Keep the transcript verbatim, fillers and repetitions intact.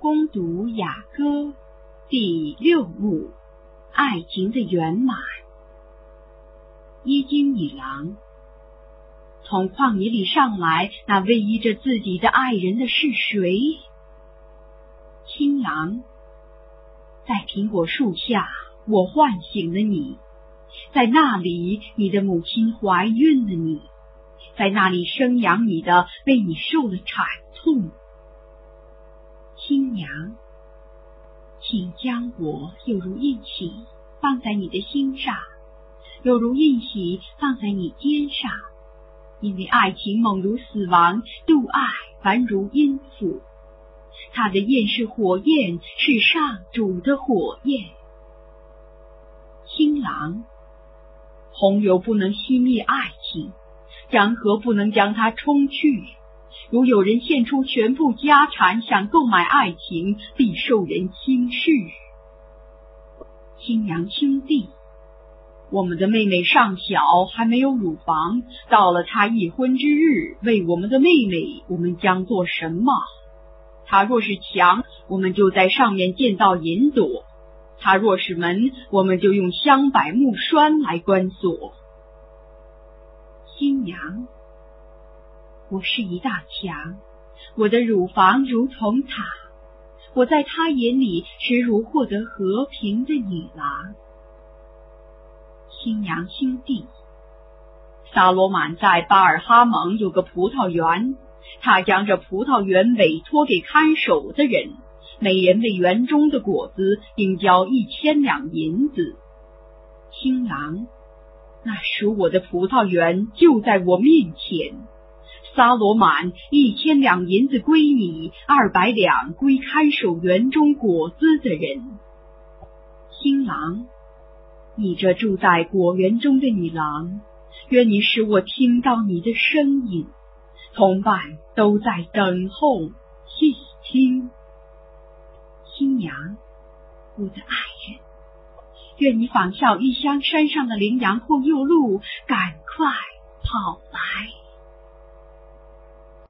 攻读雅歌第六幕，爱情的圆满。伊金女郎，从旷野里上来，那偎依着自己的爱人的是谁？青狼，在苹果树下，我唤醒了你，在那里，你的母亲怀孕了你，在那里生养你的为你受了惨痛。亲娘，请将我有如印玺放在你的心上，有如印玺放在你肩上，因为爱情猛如死亡，妒爱凡如阴府。它的焰是火焰，是上主的火焰。新郎，洪流不能熄灭爱情，江河不能将它冲去。如有人献出全部家产想购买爱情，必受人轻视。亲娘兄弟，我们的妹妹尚小，还没有乳房，到了她一婚之日，为我们的妹妹，我们将做什么？她若是墙，我们就在上面建造银朵；她若是门，我们就用香柏木栓来关锁。新娘，我是一大墙，我的乳房如同塔，我在她眼里是如获得和平的女郎。新娘兄弟，撒罗满在巴尔哈蒙有个葡萄园，他将这葡萄园委托给看守的人，每人为园中的果子应交一千两银子。新郎，那属我的葡萄园就在我面前，撒罗满一千两银子归你，二百两归看守园中果子的人。新郎，你这住在果园中的女郎，愿你使我听到你的声音，同伴都在等候细听。新娘，我的爱人，愿你仿效异乡山上的羚羊或幼鹿，赶快跑来。